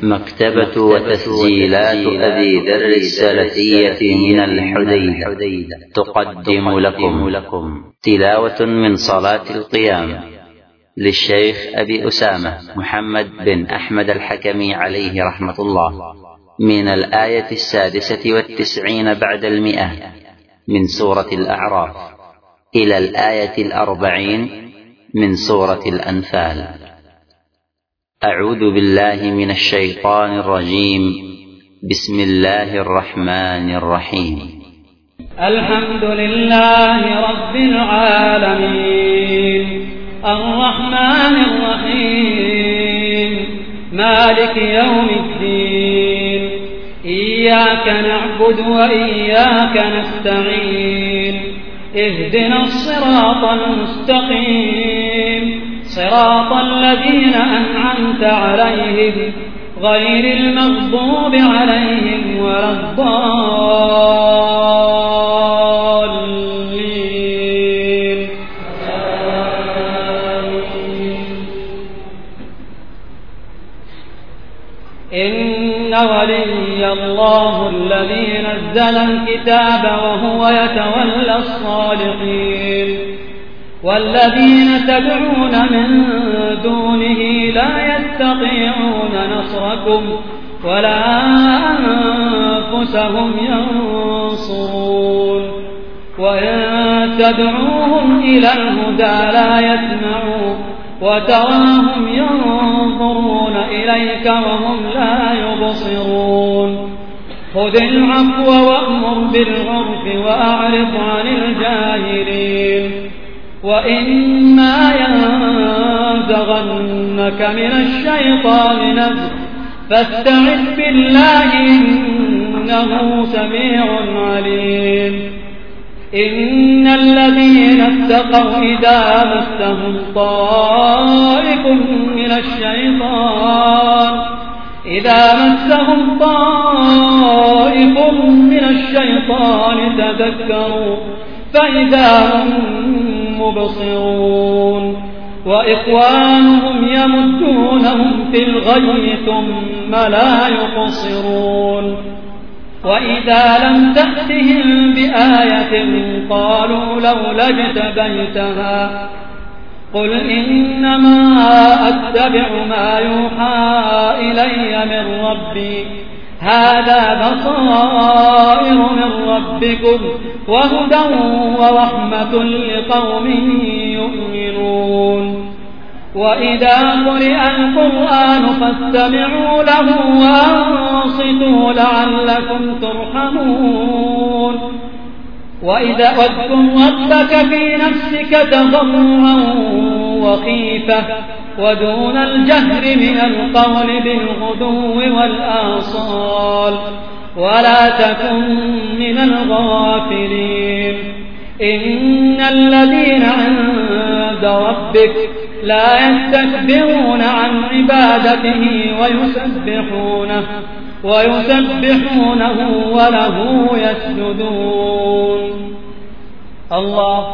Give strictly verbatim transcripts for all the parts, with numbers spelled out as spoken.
مكتبة وتسجيلات أبي ذر السلفية من الحديدة تقدم لكم تلاوة من صلاة القيام للشيخ أبي أسامة محمد بن أحمد الحكمي عليه رحمة الله، من الآية السادسة والتسعين بعد المئة من سورة الأعراف إلى الآية الأربعين من سورة الأنفال. أعوذ بالله من الشيطان الرجيم. بسم الله الرحمن الرحيم. الحمد لله رب العالمين الرحمن الرحيم مالك يوم الدين، إياك نعبد وإياك نستعين، اهدنا الصراط المستقيم صراط الذين أنعمت عليهم غير المغضوب عليهم ولا الضالين. إن ولي الله الذي نزل الكتاب وهو يتولى الصالحين، والذين تدعون من دونه لا يستطيعون نصركم ولا أنفسهم ينصرون، وإن تدعوهم إلى الهدى لا يسمعون، وتراهم ينظرون إليك وهم لا يبصرون. خذ العفو وأمر بالعرف وأعرض عن الجاهلين، وإما ينزغنك من الشيطان نزغ فاستعذ بالله إنه سميع عليم. إن الذين اتقوا إذا مسهم طائف من الشيطان إذا مسهم طائف من الشيطان تذكروا فإذا هم مبصرون، وإخوانهم يمدونهم في الغي ثم لا يقصرون. وإذا لم تأتهم بآية قالوا لولا اجتبيتها قل إنما أتبع ما يوحى إلي من ربي هذا بصائر من ربكم وهدى ورحمة لقوم يؤمنون. وإذا قرئ القرآن فاستمعوا له وأنصتوا لعلكم ترحمون. وإذا واذكر ربك في نفسك تضرعا وخيفة ودون الجهر من القول بالغدو والآصال ولا تكن من الغافلين. إن الذين عند ربك لا يستكبرون عن عبادته ويسبحونه ويسبحونه وله يسجدون. الله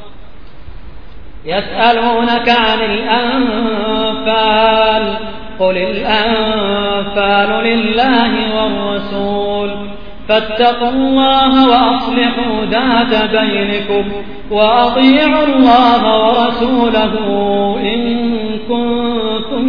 يسألونك عن الأنفال قل الأنفال لله والرسول فاتقوا الله وأصلحوا ذات بينكم وأطيعوا الله ورسوله إن كنتم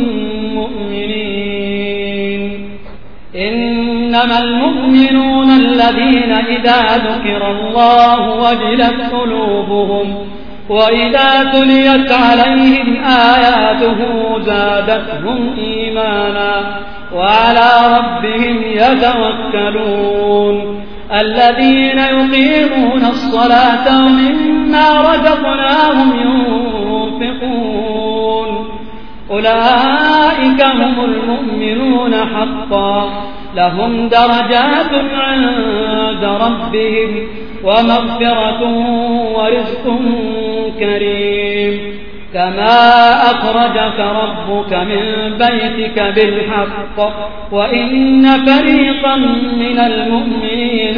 مؤمنين. إنما المؤمنون الذين إذا ذكر الله وجلت قلوبهم وإذا تليت عليهم آياته زادتهم إيمانا وعلى ربهم يتوكلون. الذين يقيمون الصلاة ومما رزقناهم ينفقون أولئك هم المؤمنون حقا لهم درجات عند ربهم ومغفرة ورزق كريم. كما أخرجك ربك من بيتك بالحق وإن فريقا من المؤمنين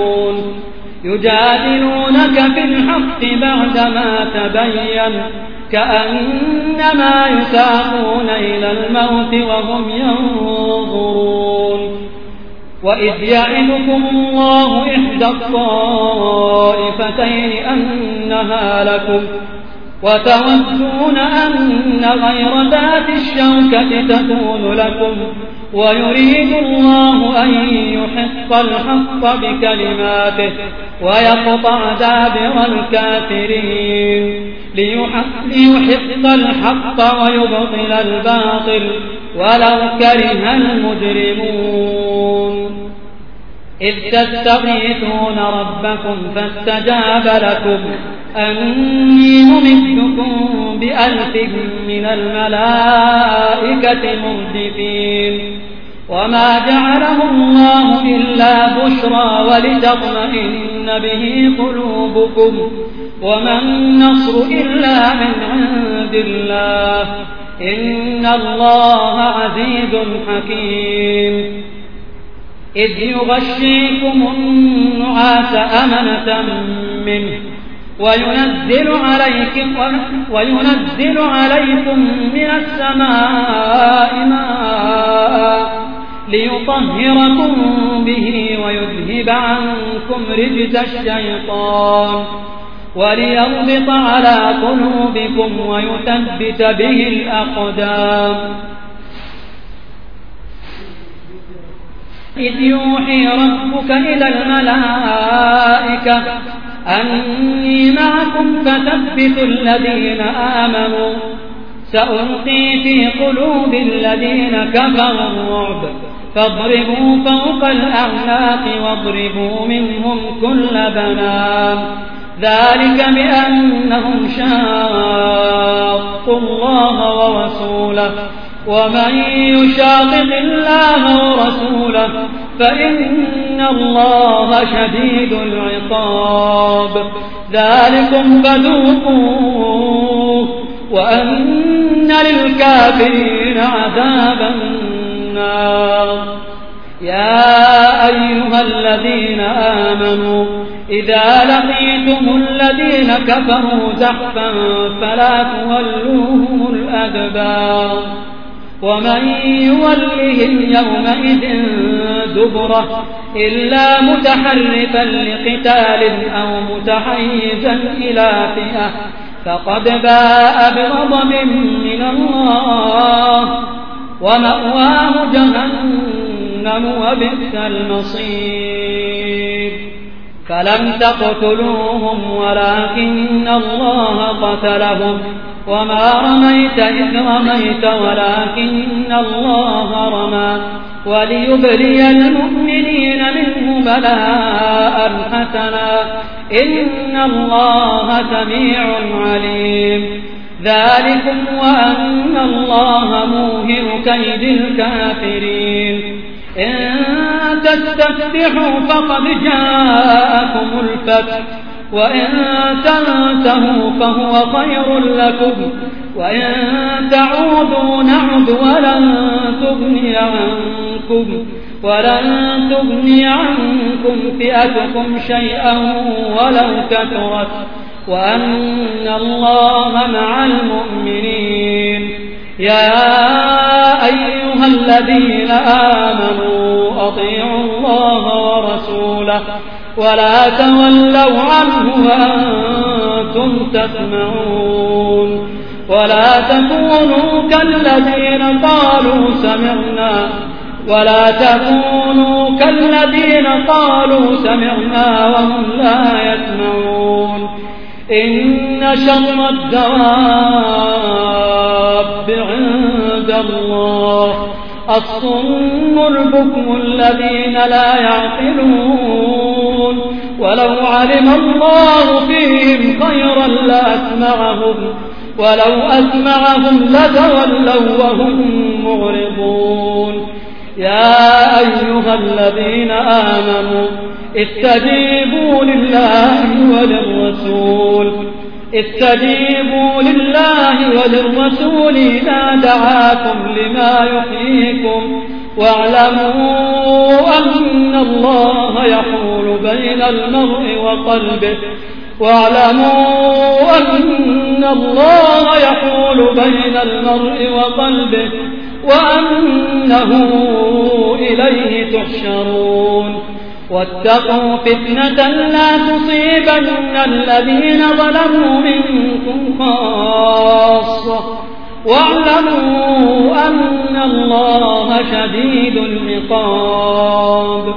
لكارهون. يجادلونك في الحق بعدما تبين كأنما يساقون إلى الموت وهم ينظرون. وإذ يعدكم الله إحدى الطائفتين أنها لكم وتودون أن غير ذات الشوكة تكون لكم ويريد الله أن يحق الحق بكلماته ويقطع دابر الكافرين ليحق الحق ويبطل الباطل ولو كره المجرمون. إذ تستغيثون ربكم فاستجاب لكم أني ممدكم بألف من الملائكة مردفين. وما جعله الله إلا بشرى ولتطمئن به قلوبكم وما النصر إلا من عند الله إن الله عزيز حكيم. إذ يغشيكم النعاس أمنة منه وينزل عليكم, وينزل عليكم من السماء ماء ليطهركم به ويذهب عنكم رجز الشيطان وليربط على قلوبكم ويثبت به الأقدام. إذ يوحي ربك إلى الملائكة أني معكم فثبتوا الذين آمنوا سألقي في قلوب الذين كفروا الرعب فاضربوا فوق الأعناق واضربوا منهم كل بنان ذلك بأنهم شاقوا الله ورسوله ومن يشاقق الله ورسوله فإن الله شديد العقاب. ذلكم فذوقوه وأن للكافرين عذاب النار. يا أيها الذين آمنوا إذا لقيتم الذين كفروا زحفا فلا تولوهم الأدبار ومن يولهم يومئذ دبره إلا متحرفا لقتال أو متحيزا إلى فئة فقد باء بغضب من الله ومأواه جهنم وبئس المصير. فلم تقتلوهم ولكن الله قتلهم وما رميت إذ رميت ولكن الله رمى وليبلي المؤمنين منه بلاء حسنا إن الله سميع عليم. ذلكم وأن الله موهن كيد الكافرين. إن تستفتحوا فقد جاءكم الفتح وإن تنتهوا فهو خير لكم وإن تعودوا نعد ولن تغني عنكم ولن تغني عنكم فئتكم شيئا ولو كثرت وأن الله مع المؤمنين. يا أيها الذين آمنوا أطيعوا الله ورسوله ولا تولوا عنه وأنتم تسمعون ولا تكونوا كالذين قالوا سمعنا ولا تكونوا كالذين قالوا سمعنا وهم لا يسمعون. إن شر الدواب عند الله الصم البكم الذين لا يعقلون ولو علم الله فيهم خيرا لأسمعهم ولو أسمعهم لتولوا وهم معرضون. يا أيها الذين آمنوا استجيبوا لله وللرسول استجيبوا لله وللرسول إذا دعاكم لما يحييكم واعلموا أن الله يحول بين المرء وقلبه واعلموا أن الله يحول بين المرء وقلبه وأنه إليه تحشرون واتقوا فتنة لا تصيبن الذين ظلموا منكم خاصة واعلموا أن الله شديد العقاب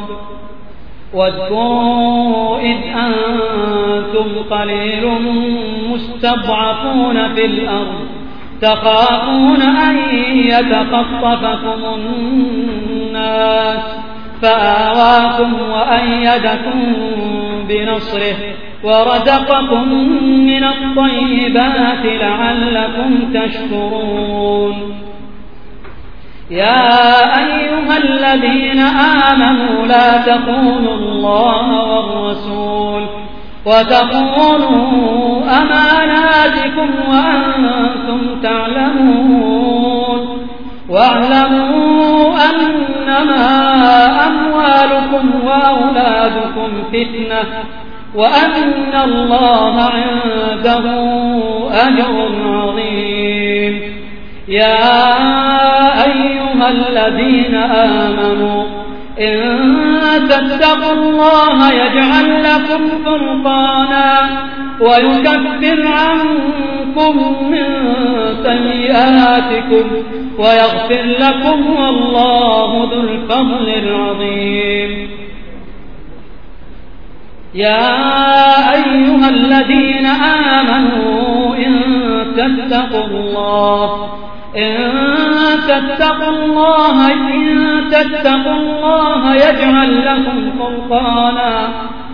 واذكروا إذ أنتم قليل مستضعفون في الأرض تخافون أن يتخطفكم الناس فآواكم وأيدكم بنصره ورزقكم من الطيبات لعلكم تشكرون يا أيها الذين آمنوا لا تخونوا الله والرسول وتخونوا أماناتكم وأنتم تعلمون واعلموا أنما أموالكم وأولادكم فتنة وأن الله عنده أجر عظيم يا أيها الذين آمنوا إن تتقوا الله يجعل لكم فرقانا ويكفر عنكم من سيئاتكم ويغفر لكم والله ذو الفضل العظيم يا أيها الذين آمنوا إن تتقوا الله إن تتقوا الله إن تتقوا الله يجعل لكم فرقانا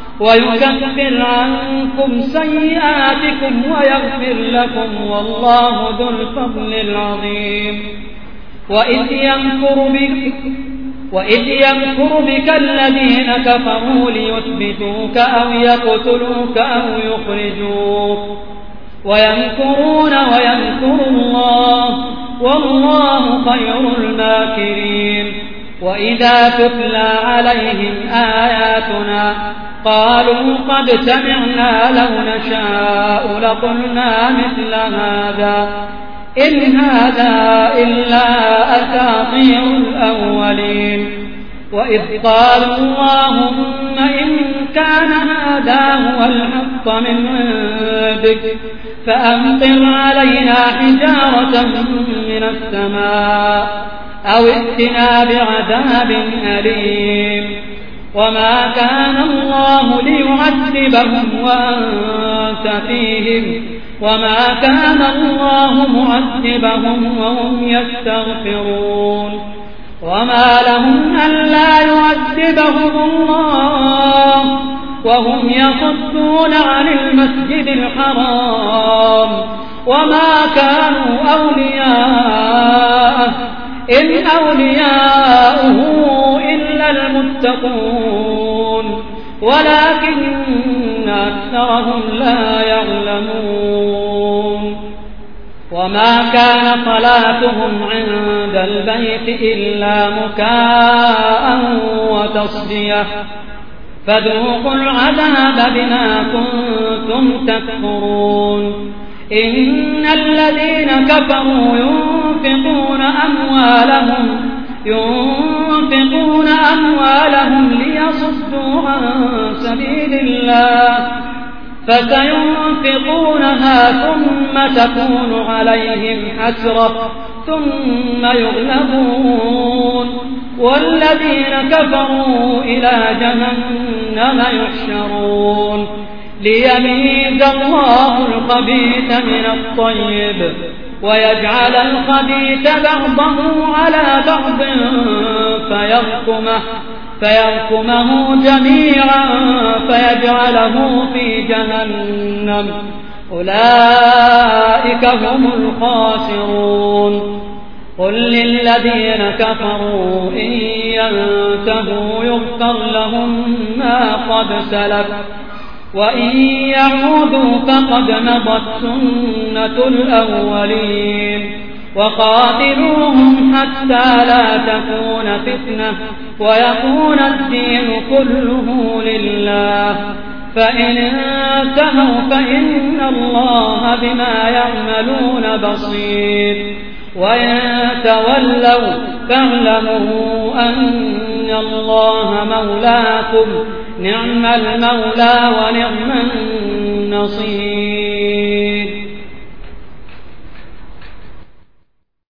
ويكفر عنكم سيئاتكم ويغفر لكم والله ذو الفضل العظيم وإذ يمكر بك وإذ يمكر بك الذين كفروا ليثبتوك أو يقتلوك أو يخرجوك ويمكرون ويمكر الله والله خير الماكرين وإذا تتلى عليهم آياتنا قالوا قد سمعنا لو نشاء لقلنا مثل هذا إن هذا إلا أساطير الأولين وإذ قالوا اللهم إن كان هذا هو الحق من عندك فأمطر علينا حجارة من السماء أو ائتنا بعذاب أليم وما كان الله ليعذبهم وأنت فيهم وما كان الله معذبهم وهم يستغفرون وما لهم ألا يعذبهم الله وهم يصدون عن المسجد الحرام وما كانوا أولياءه إن أولياؤه إلا المتقون ولكن أكثرهم لا يعلمون وما كان صلاتهم عند البيت إلا مكاء وتصدية فذوقوا العذاب بما كنتم تكفرون إن الذين كفروا ينفقون أموالهم ينفقون أموالهم ليصدوا عن سبيل الله فسينفقونها ثم تكون عليهم حسرة ثم يغلبون والذين كفروا إلى جهنم يحشرون ليميز الله الخبيث من الطيب ويجعل الخبيث بعضه على بعض فيركمه, فيركمه جميعا فيجعله في جهنم أولئك هم الخاسرون قل للذين كفروا إن ينتهوا يغفر لهم ما قد سلف وإن يعودوا فقد مضت سنة الأولين وقاتلوهم حتى لا تكون فتنة ويكون الدين كله لله، فإن انتهوا فإن الله بما يعملون بصير، وإن تولوا فاعلموا أن الله مولاكم، نعم المولى ونعم النصير.